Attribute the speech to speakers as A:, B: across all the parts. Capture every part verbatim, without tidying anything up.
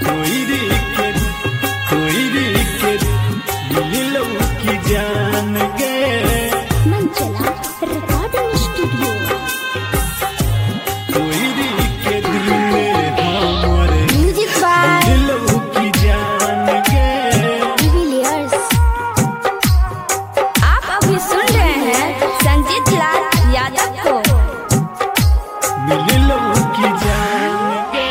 A: तोरी के तोरी के दिल की जान गे
B: मंचला रिकॉर्डिंग स्टूडियो।
A: तोरी के दिल हमरे
B: म्यूजिक बाय
A: दिल की जान गे
B: डिविलियर्स। आप अभी सुन रहे हैं संजीत लाल यादव को।
A: दिल की जान गे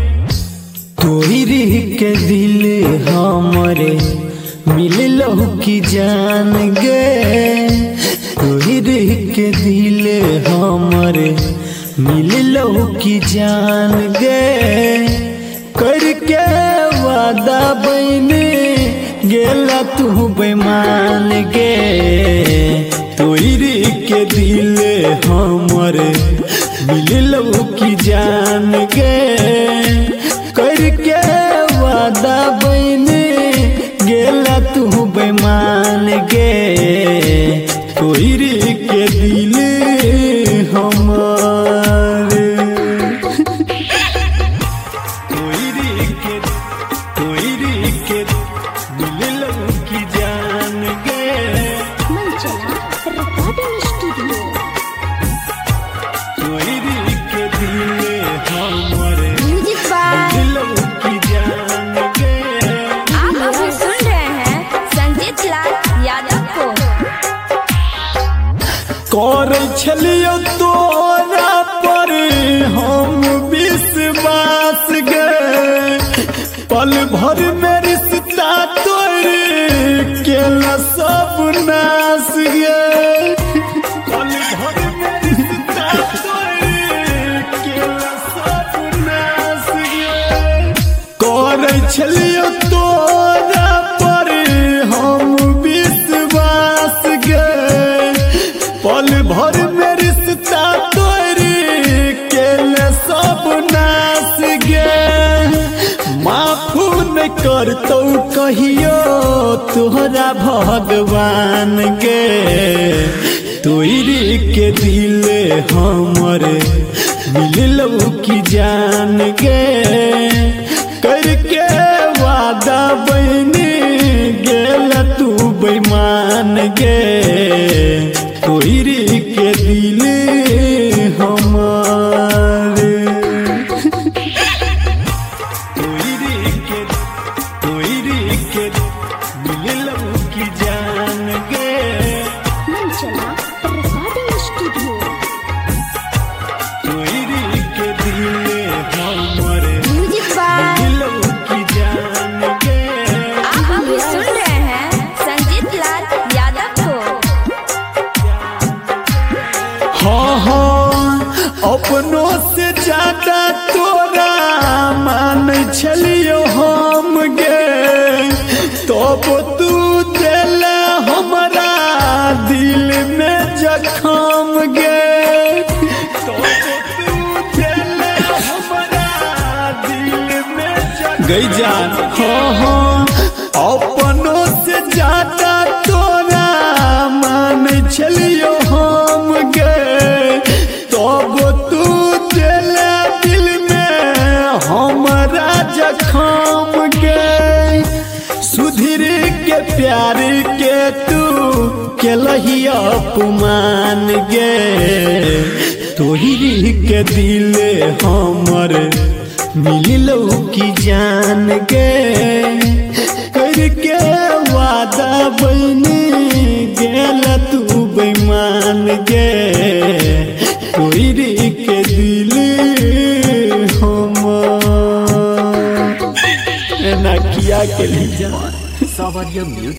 A: तोरी के दिल हमरे मिललहु की जान गे तोरी के दिल हमरे मिललहु की जान गे करके वादा बने गेला तू बेमान गे तोरी के दिल हमरे मिललहु की जान गे करके वादा बने गेला तू बेमान गे तोरी के दिल हमारे तोरी के तोरी के दिल की जान गे
B: मंचला रिकॉर्डिंग स्टूडियो।
A: तोरी के दिल हमारे
B: म्यूजिक बाय
A: दिल की जान गे
B: आप अभी सुन रहे हैं संजीत लाल यादव को।
A: कर छलियो तोरा पर हम विश्वास गे पल भर में रिश्ता तोड़ के न सब नाश गे पल भर में रिश्ता तोड़ के न सब नाश गे कर छलियो तोरा पर हम विश्वास गे पल भर में रिश्ता तोरी के ले सब नाश गे माफ न करतौ कहियो तोहरा भगवान गे तोरी के दिल हमरे मिललहु की जान गे करके वादा बने गेला तू बेईमान गे तोरी के दिल हमारे तोरी के तोरी के मिललहु की जान गे
B: मंचला रिकॉर्डिंग स्टूडियो।
A: तोरी के दिल हमारे
B: म्यूजिक बाय
A: मिललहु की जान गे
B: आप अभी सुन रहे हैं संजीत लाल यादव को।
A: हाँ हाँ अपनों से ज्यादा तोरा मान छलियो हम गे तब तू दिल हमरा दिल में जखम गे तब तू दिल हमरा दिल में जखम गई जान हाँ हाँ अपनों से ज्यादा तोरा मान छलियो हम गे तब तू दिल दिल में हमरा जखम गे सुधीर के प्यार के तू केलही अपमान गे तोरी के दिल हमर मिललहु की जान गे करके वादा बने गेला तू बेईमान गे तोरी के दिल हमर ना किया के लिए जान